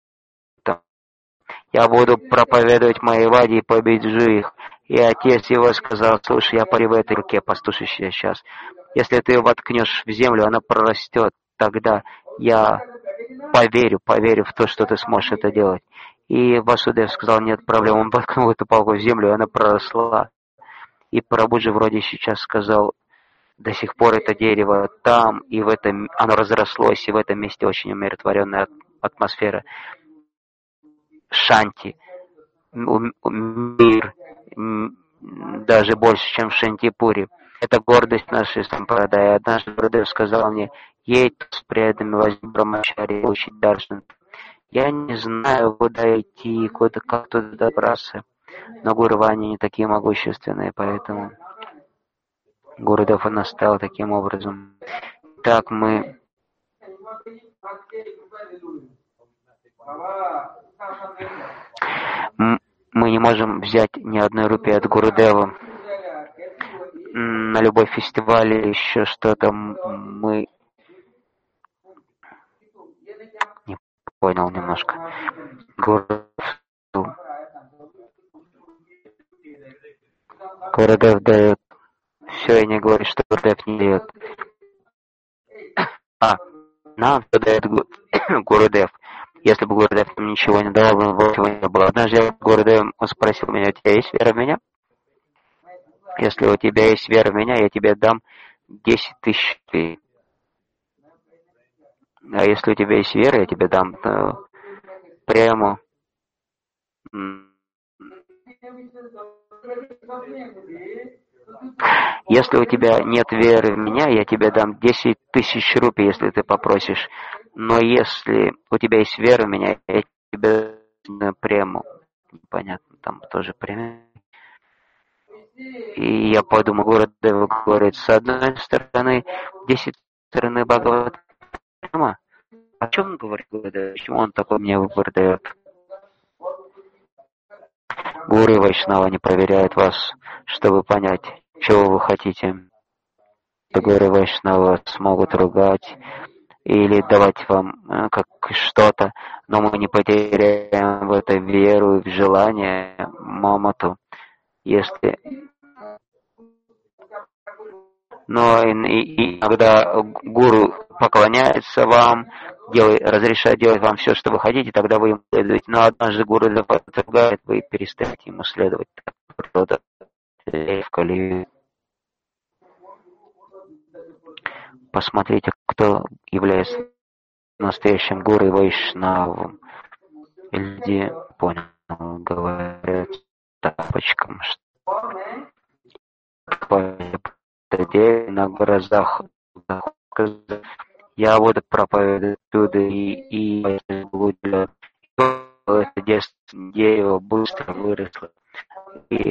Я буду проповедовать майявади и побежу их. И отец его сказал: слушай, я парю в этой руке, послушай сейчас. Если ты ее воткнешь в землю, она прорастет. Тогда я поверю в то, что ты сможешь это делать. И Васудев сказал: нет проблем. Он воткнул эту палку в землю, и она проросла. И Прабхуджи вроде сейчас сказал: до сих пор это дерево там, и в этом оно разрослось, и в этом месте очень умиротворенная атмосфера. Шанти, мир, даже больше, чем в Шантипуре. Это гордость нашей сампрадай. Однажды Гурудев сказал мне: едь с преданными, возьми Брамачари, учить даршан. Я не знаю, куда идти, как туда добраться. Но Гурвани не такие могущественные, поэтому Гурудев наставил таким образом. Так мы не можем взять ни одной рупии от Гурудева. На любой фестиваль или еще что-то мы... Не понял немножко. Гурудев дает. Все, и не говорит, что Гурудев не дает. Нам что дает Гурудев. Если бы Гурудев нам ничего не давал, бы его не было. Однажды Гурудев спросил меня: у тебя есть вера в меня? Если у тебя есть вера в меня, я тебе дам 10 тысяч рублей. А если у тебя есть вера, я тебе дам прямо. Если у тебя нет веры в меня, я тебе дам 10 тысяч рупий, если ты попросишь. Но если у тебя есть вера в меня, я тебе дам прему. Понятно, там тоже премия. И я подумал, Гурудев говорит: с одной стороны, 10 стороны Бхагават Према. О чем он говорит, Гурудев? Почему он такой мне выбор дает? Гуру и Вайшнава не проверяют вас, чтобы понять, чего вы хотите. Гуру и Вайшнава смогут ругать или давать вам как что-то, но мы не потеряем в это веру и в желание мамату. Если... Но иногда гуру поклоняется вам, разрешает делать вам все, что вы хотите, тогда вы ему следуете. Но однажды гуру отвергает, вы перестаете ему следовать. Природа в Кали. Посмотрите, кто является настоящим гуру и вайшнавом. Люди, понял, говорят тапочкам, что на глазах я буду проповедовать оттуда и блудила. Это дерево быстро выросло. И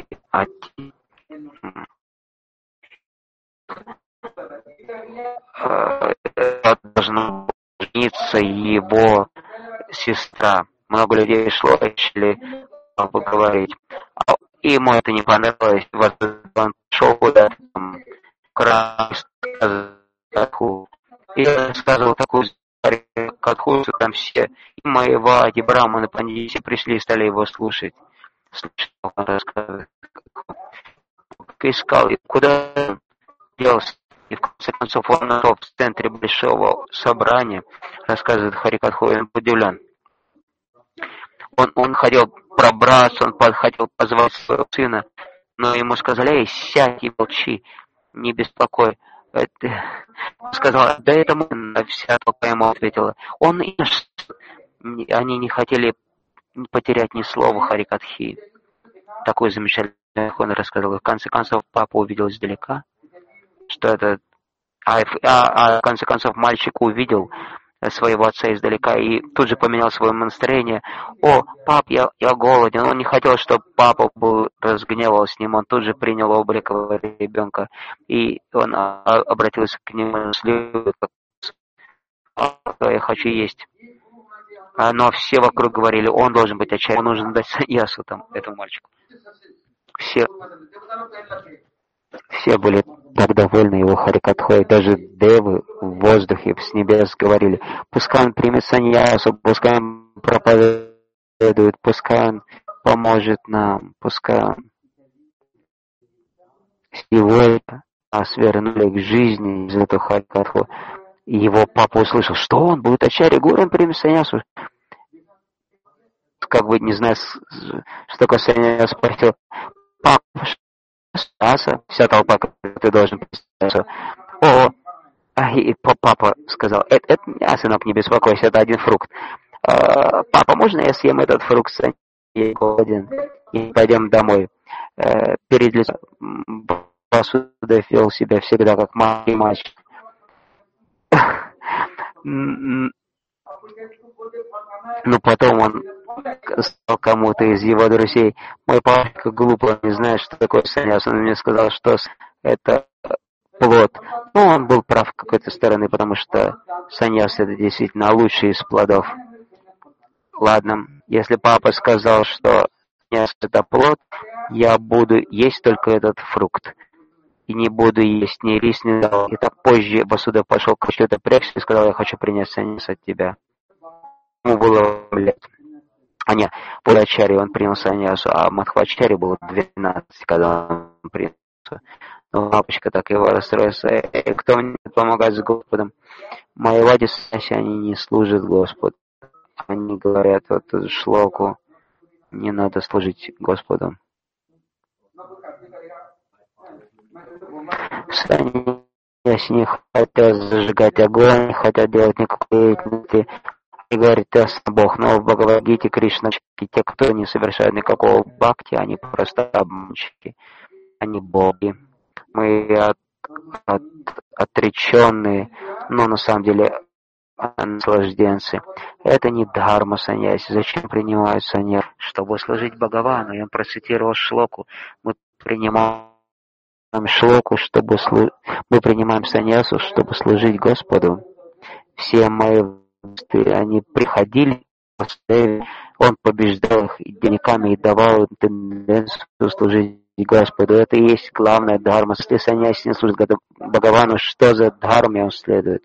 должна жениться его сестра. Много людей шло, начали поговорить. Ему это не понравилось. Он шел куда-то и рассказывал такую катху, что там все и Майявади, Браманы, Пандити пришли и стали его слушать. Слушал, он рассказывает. Искал, куда он делся. И в конце концов он в центре большого собрания, рассказывает Харикатху, он удивлен. Он хотел пробраться, он хотел позвать своего сына, но ему сказали: эй, сядь и молчи, не беспокой. Сказал: да это мы. Вся толпа ему ответила. Они не хотели потерять ни слова Харикатхи. Такой замечательный он рассказал. И в конце концов папа увидел издалека, что это... в конце концов мальчик увидел своего отца издалека и тут же поменял свое настроение. О, пап, я голоден. Он не хотел, чтобы папа разгневал с ним. Он тут же принял облик ребенка. И он обратился к нему с любовью: я хочу есть. Но все вокруг говорили: он должен быть отчаянным, он нужно дать саньясу этому мальчику. Все были так довольны его Харикатхой, даже девы в воздухе с небес говорили: пускай он примет саньясу, пускай он проповедует, пускай он поможет нам, пускай он... Его свернули к жизни из этого Харикатху. И его папа услышал, что он будет ачарья гуру, он примет саньясу. Как бы не зная, что такое саньяс, спросил: папа, вся толпа, ты должен представиться. И папа сказал: это сынок, не беспокойся, это один фрукт. Папа, можно я съем этот фрукт? Я голоден. И пойдем домой. Перед лицом Васудев вел себя всегда как маленький мальчик. Но потом он сказал кому-то из его друзей: мой папа глупо, не знает, что такое саньяс. Он мне сказал, что это плод. Но он был прав в какой-то стороны, потому что саньяс — это действительно лучший из плодов. Ладно, если папа сказал, что саньяс — это плод, я буду есть только этот фрукт. И не буду есть ни рис, ни дал. И так позже Васудев пошел к что-то прячься и сказал: я хочу принять саньяс от тебя. Ему было лет. Нет, Пурачари он принял саньясу, а Мадхвачари было 12, когда он принял. Но папочка так его расстроился: кто мне помогает с Господом? Майявади саньяси, они не служат Господу. Они говорят вот шлоку: не надо служить Господу. Саньяси не хотят зажигать огонь, не хотят делать никакой деятельности. И говорит: ты Бог. Но в Бхагавад-гите Кришна: те, кто не совершают никакого бхакти, они просто обманщики, они боги. Мы отреченные, но на самом деле наслажденцы. Это не дхарма саньяси. Зачем принимают саньясу? Чтобы служить Бхагавану. Я процитировал шлоку. Мы принимаем шлоку, чтобы мы принимаем саньясу, чтобы служить Господу. Все мои они приходили, он побеждал их денниками и давал им тенденцию служить Господу. Это и есть главная дхарма. Если саньяси не служит Бхагавану, что за дхарме он следует?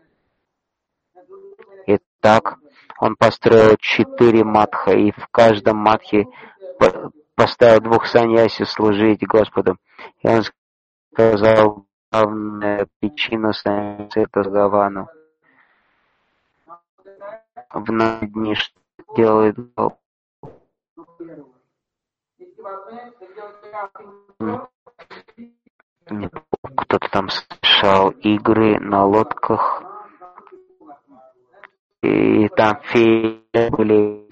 Итак, он построил 4 матха, и в каждом матхе поставил 2 саньяси служить Господу. И он сказал: главная причина саньяси — это Бхагавану. в наши дни что делает кто-то там совершал игры на лодках, и там феи были,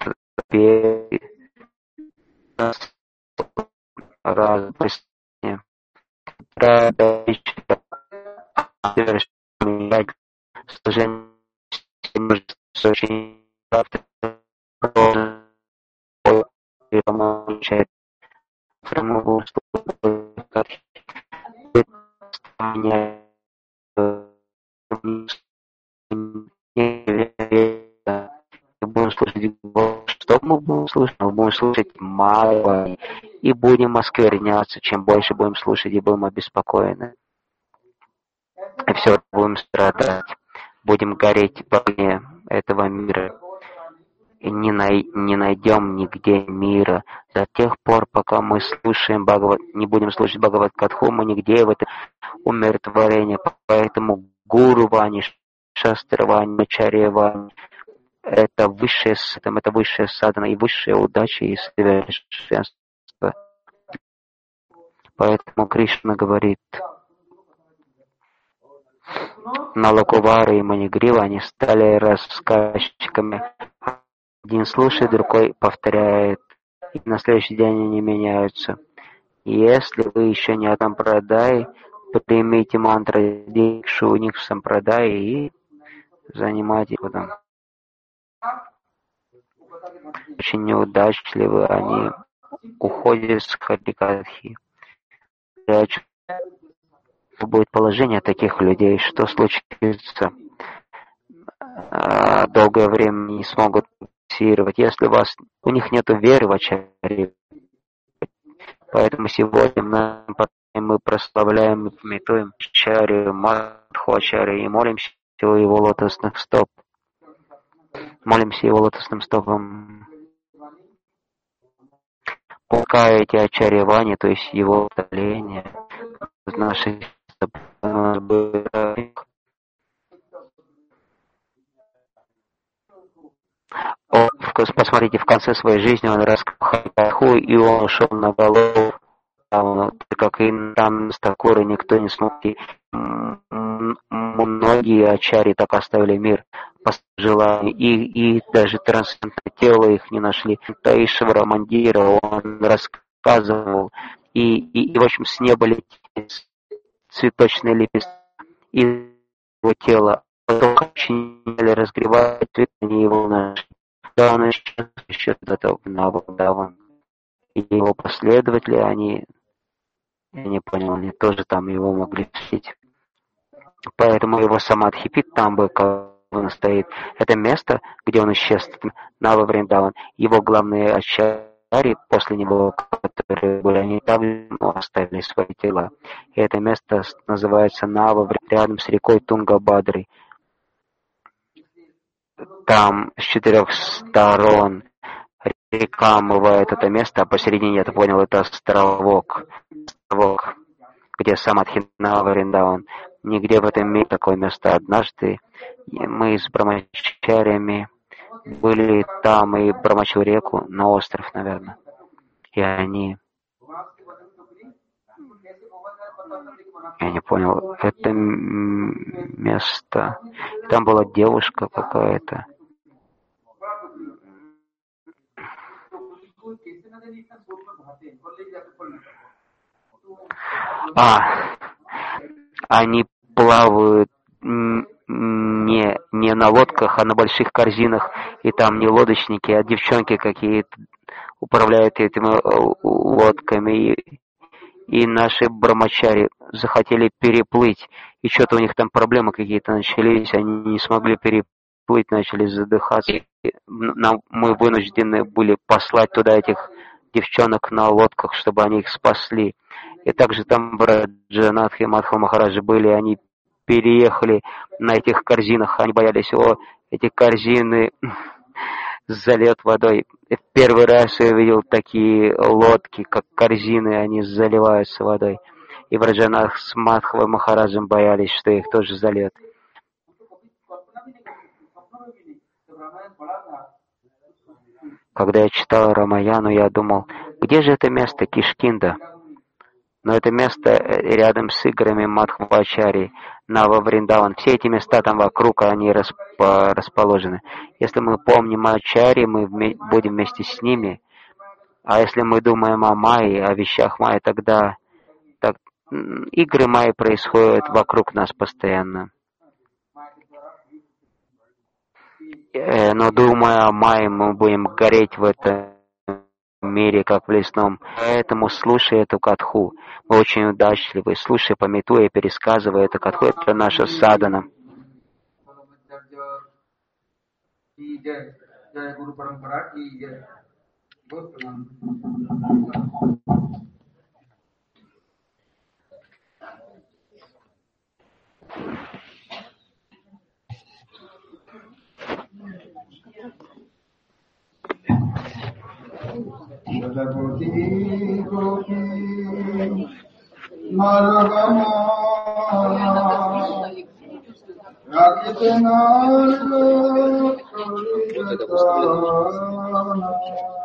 разные служение очень помогает будем слушать, что мы будем слушать? Мы будем слушать мало и будем оскверняться. Чем больше будем слушать и будем обеспокоены. И все будем страдать. Будем гореть в огне этого мира. И не найдем нигде мира. До тех пор, пока мы слушаем не будем слушать Бхагават-катху, мы нигде в это умиротворение. Поэтому гуру вани, шастра вани, ачарья вани, это высшая садхана и высшая удача и совершенство. Поэтому Кришна говорит, Налакувара и Манигрива, они стали рассказчиками. Один слушает, другой повторяет, и на следующий день они меняются. Если вы еще не Сампрадай, примите мантру Дикшу у них в Сампрадай и занимайтесь потом. Очень неудачливы они уходят с Харикатхи. Будет положение таких людей, что случится? Долгое время не смогут фиксировать, если у них нет веры в ачарьи. Поэтому сегодня мы прославляем и памятуем ачарью, Мадху ачарью и молимся у его лотосных стоп. Молимся его лотосным стопам. Пока эти ачарья вани, то есть его удаление из наших посмотрите, в конце своей жизни он раскрыл и он ушел на голову, как и там с Такурой никто не смог. Многие ачарьи так оставили мир по желанию, и даже трансцендентное тело их не нашли. Таишвара Мандира, он рассказывал, и в общем с неба летели цветочные лепестки из его тела. Потом начали разгревать цветы, они его нашли. Да, он еще до Навадаван. И его последователи, я не понял, они тоже там его могли встретить. Поэтому его самадхипит там был, как он стоит. Это место, где он исчез, Нава Вриндаван. Его главные ачарьи после него, которые были, они там оставили свои тела. И это место называется Нава, рядом с рекой Тунгабадри. Там с 4 сторон река омывает это место, а посередине, я так понял, это островок, где Самадхи Нава Вриндаван. Нигде в этом мире такое место. Однажды мы с брамачарями были там и промочил реку на остров, наверное. И они... Я не понял, это место... Там была девушка какая-то. Они плавают не на лодках, а на больших корзинах, и там не лодочники, а девчонки какие-то управляют этими лодками, и наши брамачари захотели переплыть, и что-то у них там проблемы какие-то начались, они не смогли переплыть, начали задыхаться. Мы вынуждены были послать туда этих девчонок на лодках, чтобы они их спасли. И также там Браджанатх и Мадхва Махараджи были, они переехали на этих корзинах, они боялись, эти корзины залет водой. В первый раз я видел такие лодки, как корзины, они заливаются водой. И Браджанатх с Мадхвой Махараджем боялись, что их тоже зальет. Когда я читал Рамаяну, я думал, где же это место Кишкинда? Но это место рядом с играми Мадхвачари, Нава Вриндаван. Все эти места там вокруг, они расположены. Если мы помним Ачари, мы будем вместе с ними. А если мы думаем о Майе, о вещах Майи, тогда игры Майи происходят вокруг нас постоянно. Но думая о Майе, мы будем гореть в этом мире, как в лесном. Поэтому, слушая эту катху, мы очень удачливы. Слушая, памятуя, пересказывая эту катху, это наша садхана. Вот это